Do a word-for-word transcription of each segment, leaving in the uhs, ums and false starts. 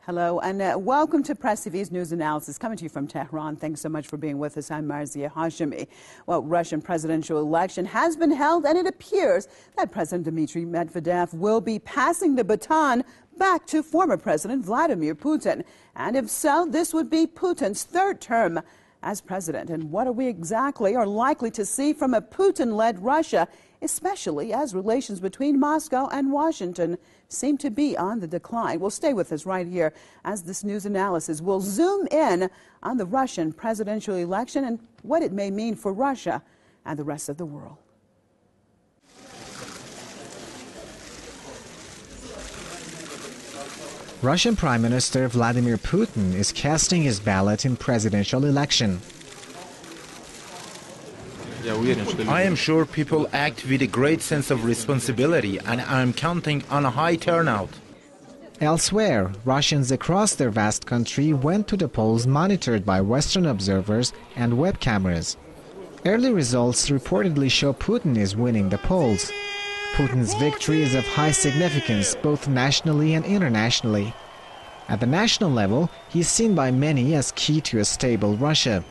Hello and uh, welcome to Press T V's news analysis coming to you from Tehran. Thanks so much for being with us. I'm Marzia Hashemi. Well, Russian presidential election has been held and it appears that President Dmitry Medvedev will be passing the baton back to former President Vladimir Putin. And if so, this would be Putin's third term as president. And what are we exactly are likely to see from a Putin-led Russia, especially as relations between Moscow and Washington seem to be on the decline? Well, stay with us right here as this news analysis will zoom in on the Russian presidential election and what it may mean for Russia and the rest of the world. Russian Prime Minister Vladimir Putin is casting his ballot in presidential election. I am sure people act with a great sense of responsibility, and I am counting on a high turnout. Elsewhere, Russians across their vast country went to the polls monitored by Western observers and web cameras. Early results reportedly show Putin is winning the polls. Putin's victory is of high significance both nationally and internationally. At the national level, he is seen by many as key to a stable Russia.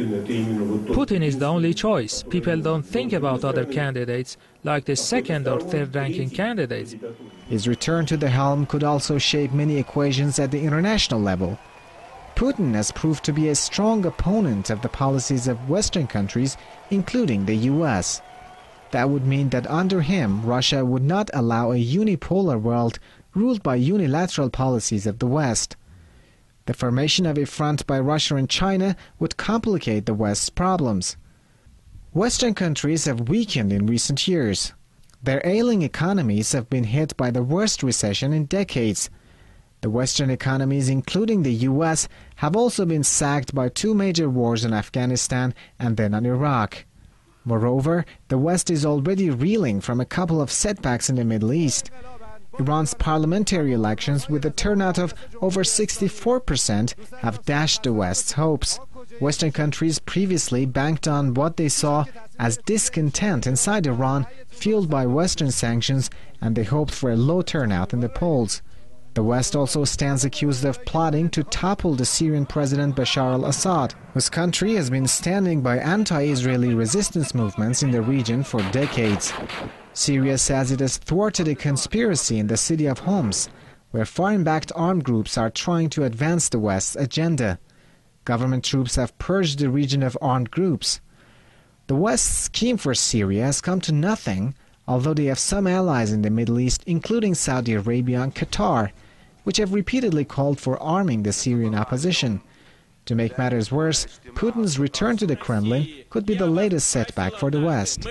Putin is the only choice. People don't think about other candidates like the second or third ranking candidates. His return to the helm could also shape many equations at the international level. Putin has proved to be a strong opponent of the policies of Western countries, including the U S. That would mean that under him, Russia would not allow a unipolar world ruled by unilateral policies of the West. The formation of a front by Russia and China would complicate the West's problems. Western countries have weakened in recent years. Their ailing economies have been hit by the worst recession in decades. The Western economies, including the U S, have also been sagged by two major wars in Afghanistan and then on Iraq. Moreover, the West is already reeling from a couple of setbacks in the Middle East. Iran's parliamentary elections, with a turnout of over sixty-four percent, have dashed the West's hopes. Western countries previously banked on what they saw as discontent inside Iran, fueled by Western sanctions, and they hoped for a low turnout in the polls. The West also stands accused of plotting to topple the Syrian President Bashar al-Assad, whose country has been standing by anti-Israeli resistance movements in the region for decades. Syria says it has thwarted a conspiracy in the city of Homs, where foreign-backed armed groups are trying to advance the West's agenda. Government troops have purged the region of armed groups. The West's scheme for Syria has come to nothing, although they have some allies in the Middle East, including Saudi Arabia and Qatar, which have repeatedly called for arming the Syrian opposition. To make matters worse, Putin's return to the Kremlin could be the latest setback for the West.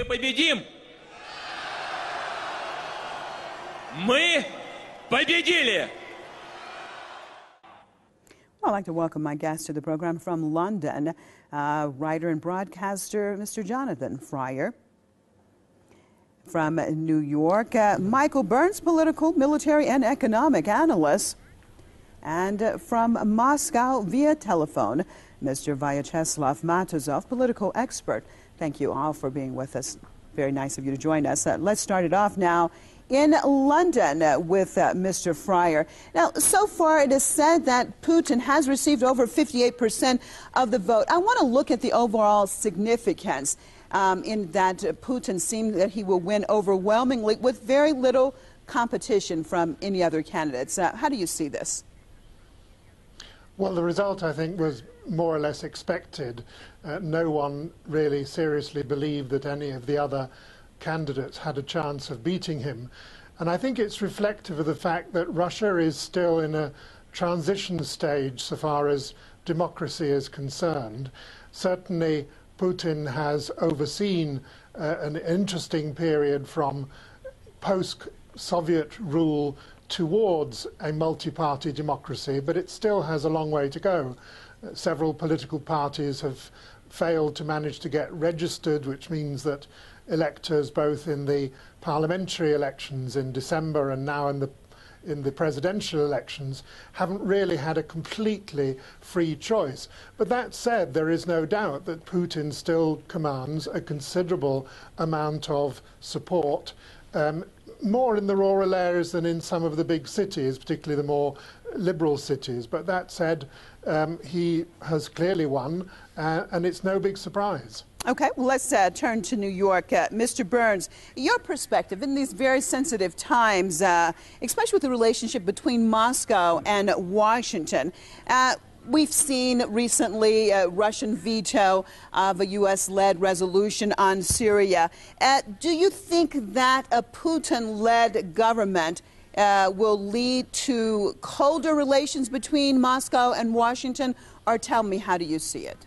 Well, I'd like to welcome my guest to the program from London, uh, writer and broadcaster Mister Jonathan Fryer. From New York, uh, Michael Burns, political, military, and economic analyst. And uh, from Moscow via telephone, Mister Vyacheslav Matuzov, political expert. Thank you all for being with us. Very nice of you to join us. Uh, let's start it off now in London uh, with uh, Mister Fryer. Now, so far it is said that Putin has received over fifty-eight percent of the vote. I want to look at the overall significance um, in that uh, Putin seems that he will win overwhelmingly with very little competition from any other candidates. Uh, how do you see this? Well, the result, I think, was more or less expected. Uh, no one really seriously believed that any of the other candidates had a chance of beating him. And I think it's reflective of the fact that Russia is still in a transition stage so far as democracy is concerned. Certainly, Putin has overseen uh, an interesting period from post-Soviet rule towards a multi-party democracy, but it still has a long way to go. Uh, several political parties have failed to manage to get registered, which means that electors, both in the parliamentary elections in December and now in the in the presidential elections, haven't really had a completely free choice. But that said, there is no doubt that Putin still commands a considerable amount of support. Um, more in the rural areas than in some of the big cities, particularly the more liberal cities. But that said, um, he has clearly won, uh, and it's no big surprise. Okay, well, let's uh, turn to New York. Uh, Mister Burns, your perspective in these very sensitive times, uh, especially with the relationship between Moscow and Washington. Uh, We've seen recently a Russian veto of a U S-led resolution on Syria. Uh, do you think that a Putin-led government uh, will lead to colder relations between Moscow and Washington? Or tell me, how do you see it?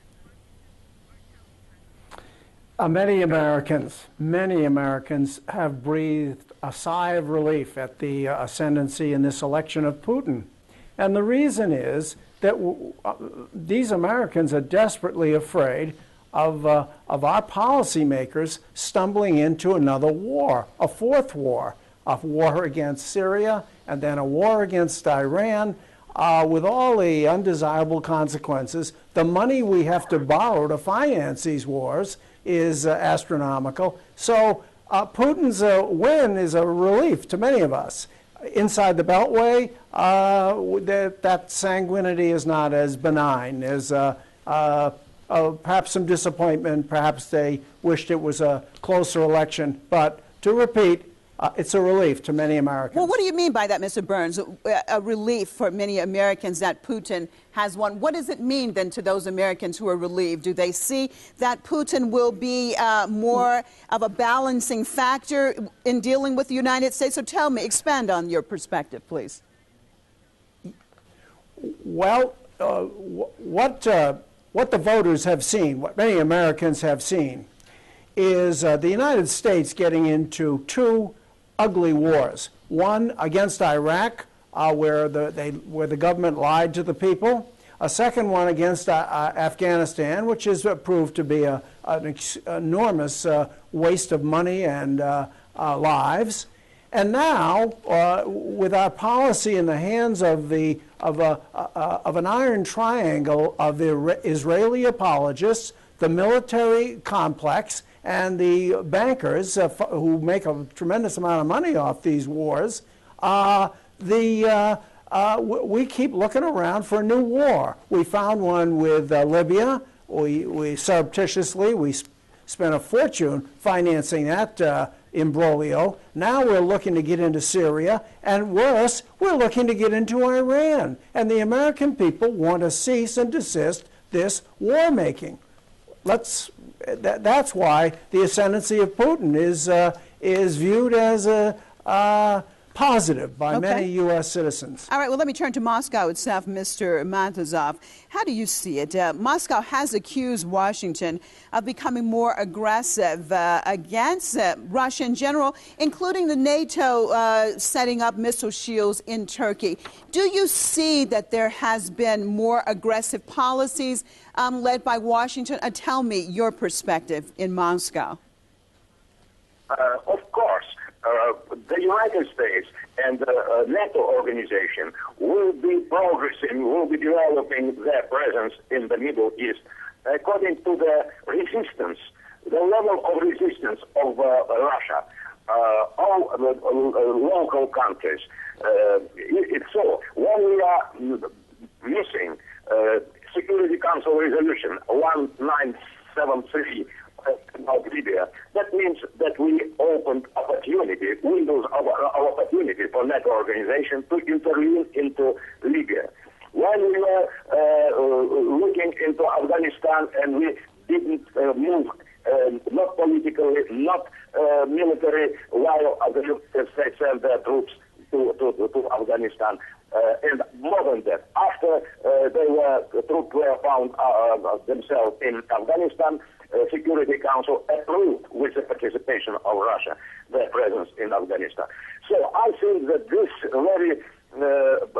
Uh, many Americans, many Americans have breathed a sigh of relief at the uh, ascendancy in this election of Putin. And the reason is that w uh, these Americans are desperately afraid of, uh, of our policymakers stumbling into another war, a fourth war, a war against Syria, and then a war against Iran, uh, with all the undesirable consequences. The money we have to borrow to finance these wars is uh, astronomical. So uh, Putin's uh, win is a relief to many of us. Inside the Beltway, uh, that, that sanguinity is not as benign. There's uh, uh, uh, perhaps some disappointment. Perhaps they wished it was a closer election. But to repeat, uh, it's a relief to many Americans. Well, what do you mean by that, Mister Burns? A, a relief for many Americans that Putin has won. What does it mean then to those Americans who are relieved? Do they see that Putin will be uh, more of a balancing factor in dealing with the United States? So tell me, expand on your perspective, please. Well, uh, what, uh, what the voters have seen, what many Americans have seen, is uh, the United States getting into two ugly wars. One against Iraq, Uh, where, the, they, where the government lied to the people. A second one against uh, uh, Afghanistan, which has uh, proved to be a, an ex enormous uh, waste of money and uh, uh, lives. And now, uh, with our policy in the hands of, the, of, a, uh, of an iron triangle of the Israeli apologists, the military complex, and the bankers uh, who make a tremendous amount of money off these wars, uh, The, uh, uh, we keep looking around for a new war. We found one with uh, Libya. We, we surreptitiously, we sp spent a fortune financing that uh, imbroglio. Now we're looking to get into Syria, and worse, we're looking to get into Iran. And the American people want to cease and desist this war making. Let's, that, that's why the ascendancy of Putin is, uh, is viewed as a uh, positive by okay. many U S citizens. All right, well, let me turn to Moscow itself, Mister Matuszov. How do you see it? Uh, Moscow has accused Washington of becoming more aggressive uh, against uh, Russia in general, including the NATO uh, setting up missile shields in Turkey. Do you see that there has been more aggressive policies um, led by Washington? Uh, tell me your perspective in Moscow. Uh, of course. Uh, the United States and the uh, NATO organization will be progressing, will be developing their presence in the Middle East according to the resistance, the level of resistance of uh, Russia, uh, all uh, uh, local countries. Uh, it's so. When we are missing uh, Security Council resolution one nine seven three about Libya, that means that we opened opportunity, windows of our opportunity for NATO organization to intervene into Libya. When we were uh, looking into Afghanistan and we didn't uh, move, uh, not politically, not uh, military, while the United States sent their troops to, to, to Afghanistan. Uh, and more than that, after uh, they were, the troops were found uh, themselves in Afghanistan, Uh, Security Council approved, with the participation of Russia, their presence in Afghanistan. So I think that this very uh,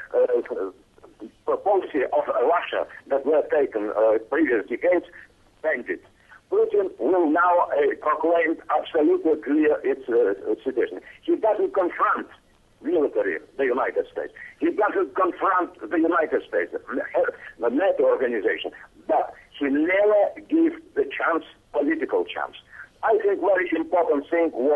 uh, policy of Russia that were taken uh, previous decades ended. Putin will now uh, proclaim absolutely clear its uh, situation. He doesn't confront military, the United States. He doesn't confront the United States, the NATO organization, but he never gives the chance, political chance. I think very important thing was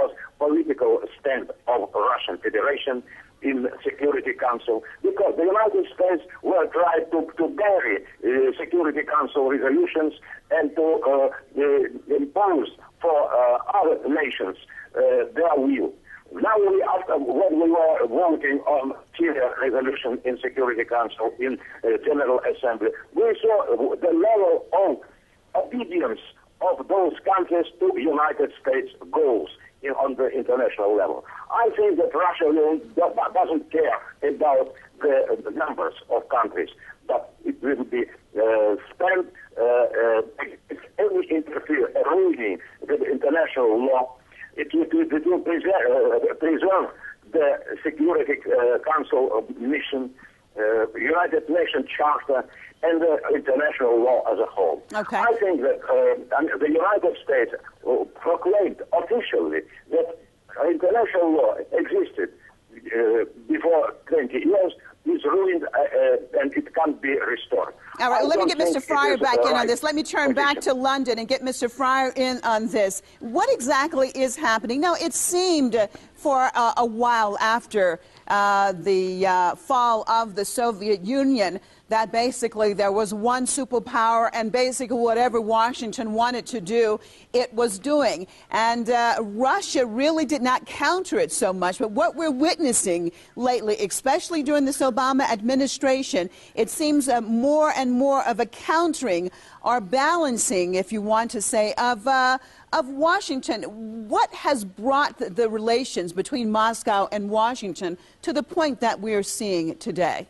political stand of Russian Federation in Security Council, because the United States will try to, to bury uh, Security Council resolutions and to uh, uh, impose for uh, other nations uh, their will. Now, we, after when we were voting on Syria resolution in Security Council in uh, General Assembly, we saw the level of obedience of those countries to United States goals in, on the international level. I think that Russia will, doesn't care about the, the numbers of countries, but it will be uh, spent uh, uh, if any interfere, eroding with international law. It will, it will preserve, uh, preserve the Security uh, Council mission, uh, United Nations Charter, and the international law as a whole. Okay. I think that uh, the United States uh, proclaimed officially that international law existed uh, before twenty years, is ruined, uh, uh, and it can't be restored. All right, I let me don't get Mister think Fryer it is back the in on right this. Let me turn back position. to London and get Mister Fryer in on this. What exactly is happening? Now, it seemed for uh, a while after uh, the uh, fall of the Soviet Union that basically there was one superpower, and basically whatever Washington wanted to do, it was doing. And uh, Russia really did not counter it so much. But what we're witnessing lately, especially during this Obama administration, it seems uh, more and more of a countering or balancing, if you want to say, of uh, of Washington. What has brought the, the relations between Moscow and Washington to the point that we're seeing today?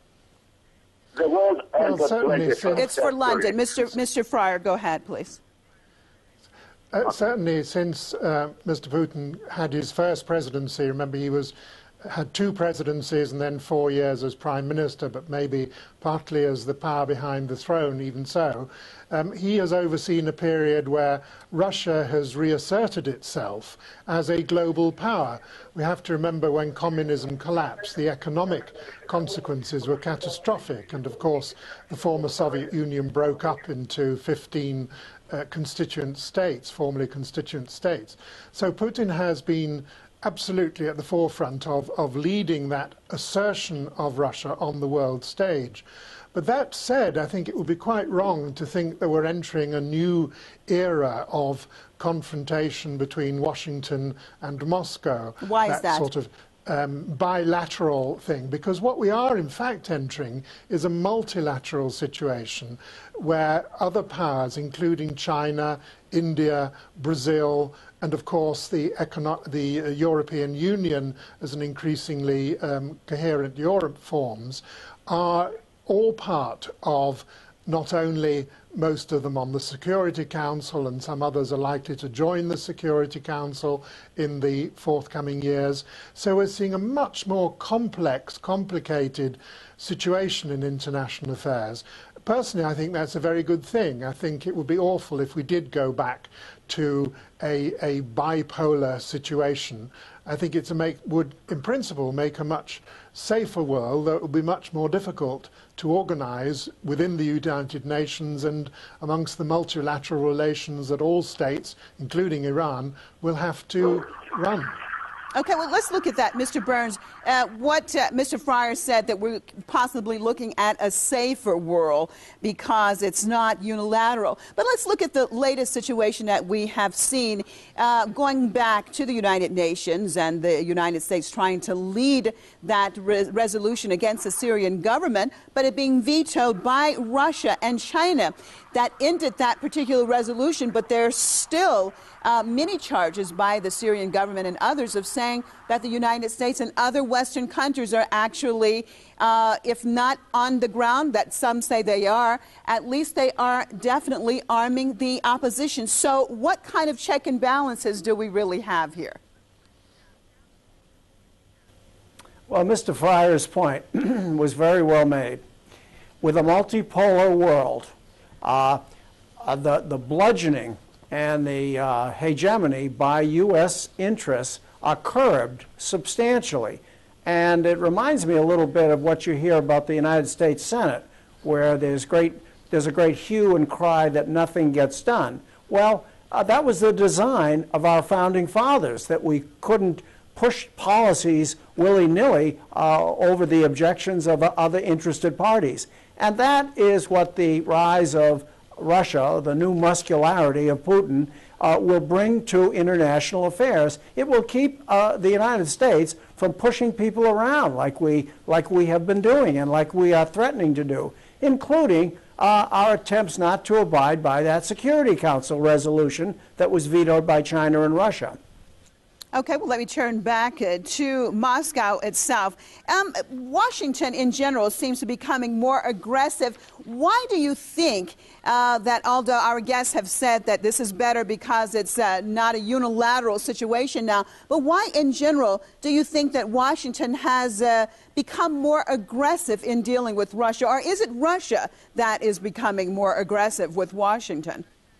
The world and Well, the certainly, twenty-first so- It's for London. century. Mister Mister Fryer, go ahead, please. Uh, certainly, since uh, Mister Putin had his first presidency, remember he was had two presidencies and then four years as prime minister, but maybe partly as the power behind the throne, even so. Um, he has overseen a period where Russia has reasserted itself as a global power. We have to remember when communism collapsed, the economic consequences were catastrophic, and of course the former Soviet Union broke up into fifteen uh, constituent states, formerly constituent states. So Putin has been absolutely at the forefront of, of leading that assertion of Russia on the world stage. But that said, I think it would be quite wrong to think that we're entering a new era of confrontation between Washington and Moscow. Why is that? Sort of um, bilateral thing, because what we are in fact entering is a multilateral situation where other powers, including China, India, Brazil, and of course the, econo the uh, European Union as an increasingly um, coherent Europe forms, are all part of not only most of them on the Security Council, and some others are likely to join the Security Council in the forthcoming years. So we're seeing a much more complex, complicated situation in international affairs. Personally, I think that's a very good thing. I think it would be awful if we did go back to a, a bipolar situation. I think it would, in principle, make a much safer world, though it would be much more difficult to organize within the United Nations and amongst the multilateral relations that all states, including Iran, will have to run. Okay, well, let's look at that. Mister Burns, uh, what uh, Mister Fryer said, that we're possibly looking at a safer world because it's not unilateral. But let's look at the latest situation that we have seen uh, going back to the United Nations and the United States trying to lead that re resolution against the Syrian government, but it being vetoed by Russia and China. That ended that particular resolution, but there's still uh, many charges by the Syrian government and others of saying that the United States and other Western countries are actually, uh, if not on the ground, that some say they are, at least they are definitely arming the opposition. So what kind of check and balances do we really have here? Well, Mister Fryer's point was very well made. With a multipolar world, uh, uh, the, the bludgeoning and the uh, hegemony by U S interests are curbed substantially. And it reminds me a little bit of what you hear about the United States Senate, where there's, great, there's a great hue and cry that nothing gets done. Well, Uh, that was the design of our founding fathers, that we couldn't push policies willy-nilly uh, over the objections of uh, other interested parties. And that is what the rise of Russia, the new muscularity of Putin, uh, will bring to international affairs. It will keep uh, the United States from pushing people around like we, like we have been doing and like we are threatening to do, including uh, our attempts not to abide by that Security Council resolution that was vetoed by China and Russia. Okay, well, let me turn back uh, to Moscow itself. Um, Washington, in general, seems to be becoming more aggressive. Why do you think uh, that, although our guests have said that this is better because it's uh, not a unilateral situation now, but why, in general, do you think that Washington has uh, become more aggressive in dealing with Russia? Or is it Russia that is becoming more aggressive with Washington?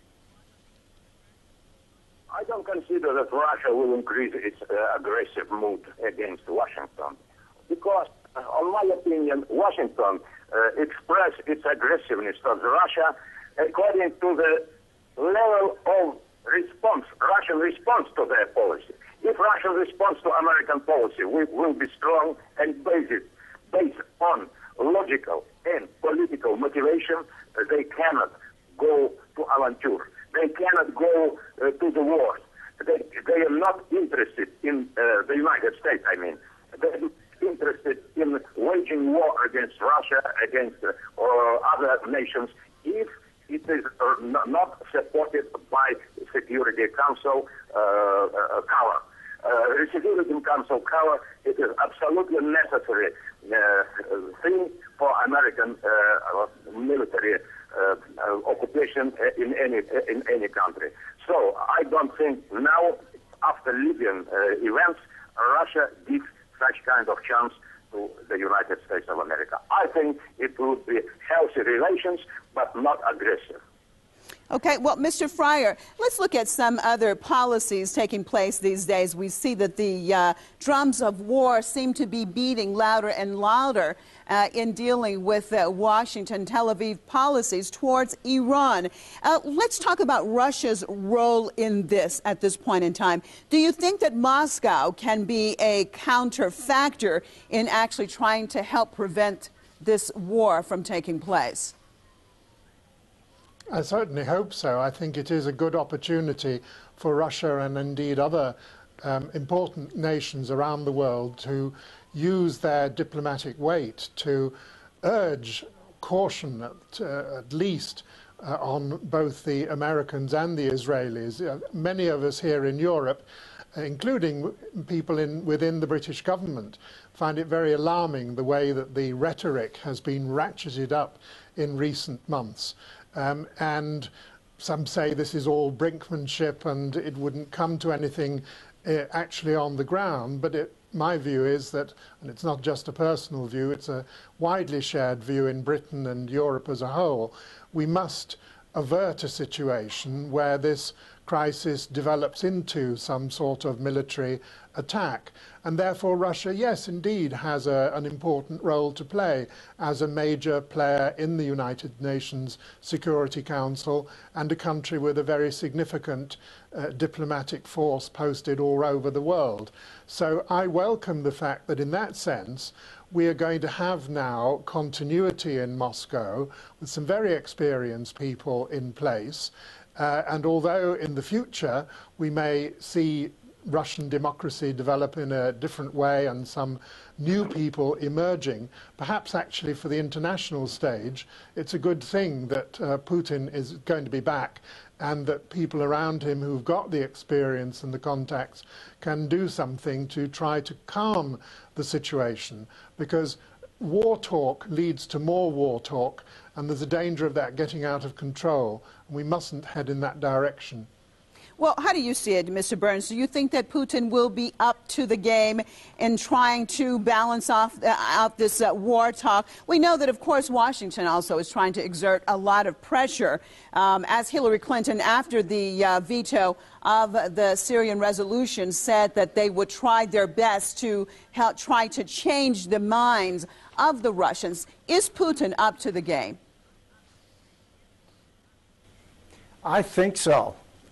I don't consider that Russia will increase its uh, aggressive mood against Washington, because, uh, on my opinion, Washington uh, expressed its aggressiveness towards Russia according to the level of response, Russian response to their policy. If Russian response to American policy will, will be strong and based, based on logical and political motivation, uh, they cannot go to aventure. They cannot go uh, to the war. They, they are not interested in uh, the United States, I mean. They're interested in waging war against Russia, against uh, or other nations, if it is uh, not supported by Security Council uh, uh, cover. Uh, the Security Council cover, it is absolutely necessary uh, thing for American uh, military Uh, uh, occupation in any in any country. So I don't think now, after Libyan uh, events, Russia gives such kind of chance to the United States of America. I think it would be healthy relations, but not aggressive. Okay, well, Mister Fryer, let's look at some other policies taking place these days. We see that the uh, drums of war seem to be beating louder and louder uh, in dealing with uh, Washington, Tel Aviv policies towards Iran. Uh, let's talk about Russia's role in this at this point in time. Do you think that Moscow can be a counter factor in actually trying to help prevent this war from taking place? I certainly hope so. I think it is a good opportunity for Russia and indeed other um, important nations around the world to use their diplomatic weight to urge caution, at, uh, at least, uh, on both the Americans and the Israelis. Uh, many of us here in Europe, uh, including people in, within the British government, find it very alarming the way that the rhetoric has been ratcheted up in recent months. Um, and some say this is all brinkmanship and it wouldn't come to anything uh, actually on the ground. But it, my view is that, and it's not just a personal view, it's a widely shared view in Britain and Europe as a whole, we must avert a situation where this crisis develops into some sort of military attack. And therefore Russia, yes, indeed, has a, an important role to play as a major player in the United Nations Security Council and a country with a very significant uh, diplomatic force posted all over the world. So I welcome the fact that in that sense we are going to have now continuity in Moscow with some very experienced people in place. Uh, and although in the future we may see Russian democracy develop in a different way and some new people emerging, perhaps actually for the international stage, it's a good thing that uh, Putin is going to be back and that people around him who've got the experience and the contacts can do something to try to calm the situation, because war talk leads to more war talk and there's a danger of that getting out of control, and we mustn't head in that direction. Well, how do you see it, Mister Burns? Do you think that Putin will be up to the game in trying to balance off uh, out this uh, war talk? We know that, of course, Washington also is trying to exert a lot of pressure, um, as Hillary Clinton, after the uh, veto of the Syrian resolution, said that they would try their best to help try to change the minds of the Russians. Is Putin up to the game? I think so.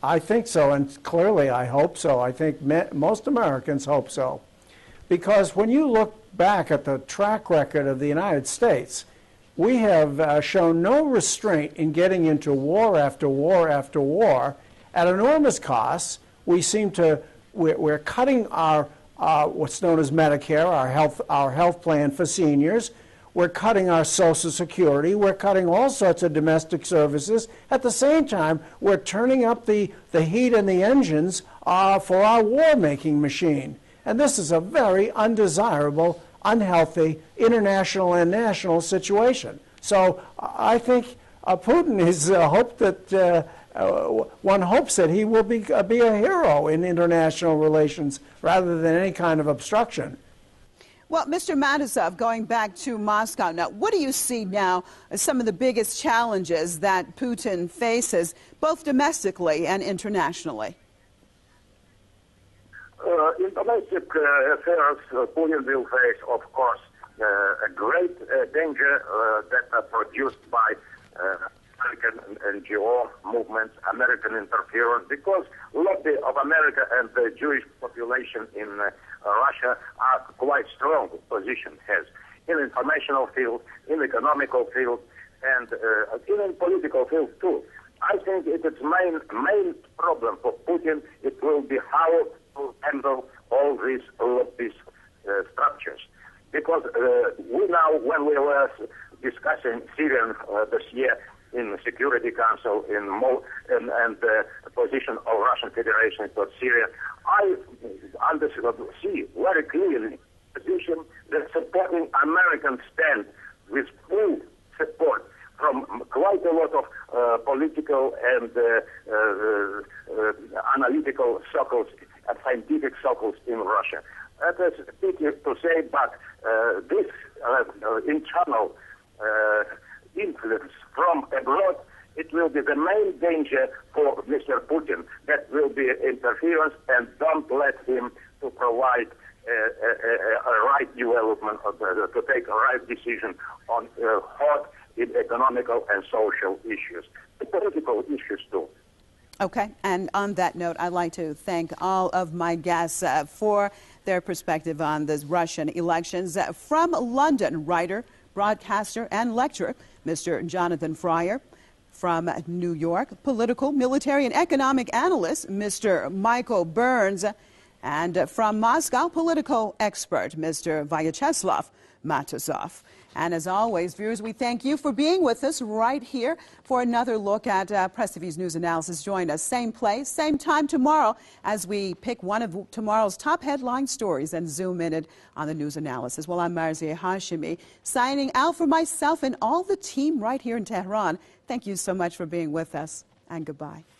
I think so, and clearly I hope so. I think me- most Americans hope so. Because when you look back at the track record of the United States, we have uh, shown no restraint in getting into war after war after war at enormous costs. We seem to, we're, we're cutting our, uh, what's known as Medicare, our health, our health plan for seniors. We're cutting our Social Security. We're cutting all sorts of domestic services. At the same time, we're turning up the, the heat and the engines uh, for our war-making machine. And this is a very undesirable, unhealthy international and national situation. So I think uh, Putin is uh, hope that uh, uh, one hopes that he will be uh, be a hero in international relations rather than any kind of obstruction. Well, Mister Matusoff, going back to Moscow now, what do you see now as some of the biggest challenges that Putin faces, both domestically and internationally? Uh, in domestic uh, affairs, uh, Putin will face, of course, uh, a great uh, danger uh, that are produced by uh, American N G O movements, American interference, because lobby of America and the Jewish population in uh, Russia are quite strong position has in informational field, in economical field, and uh, in political field too. I think it is main main problem for Putin. It will be how to handle all these lobbyist uh, structures, because uh, we now, when we were discussing Syrian uh, this year in the Security Council in Mo and, and the position of Russian Federation toward Syria, I understood, see very clearly position that supporting American stand with full support from quite a lot of uh, political and uh, uh, uh, analytical circles and scientific circles in Russia. That is pity to say, but uh, this uh, uh, internal uh, influence from abroad, it will be the main danger for Mister Putin. That will be interference, and don't let him to provide a, a, a right development, of the, to take a right decision on uh, hot in economical and social issues, the political issues too. Okay, and on that note, I'd like to thank all of my guests uh, for their perspective on the Russian elections. Uh, from London, writer, broadcaster, and lecturer, Mister Jonathan Fryer. From New York, political, military, and economic analyst, Mister Michael Burns. And from Moscow, political expert, Mister Vyacheslav Matusoff. And as always, viewers, we thank you for being with us right here for another look at uh, Press T V's news analysis. Join us same place, same time tomorrow as we pick one of tomorrow's top headline stories and zoom in it on the news analysis. Well, I'm Marzieh Hashimi, signing out for myself and all the team right here in Tehran. Thank you so much for being with us, and goodbye.